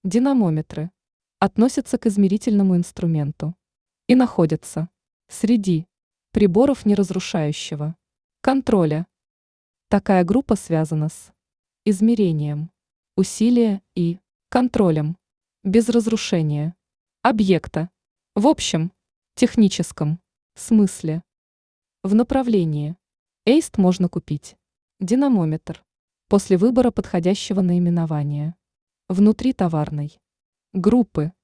Динамометры относятся к измерительному инструменту и находятся среди приборов неразрушающего контроля. Такая группа связана с измерением усилия и контролем без разрушения объекта в общем техническом смысле. В направлении EIST можно купить динамометр после выбора подходящего наименования внутри товарной группы.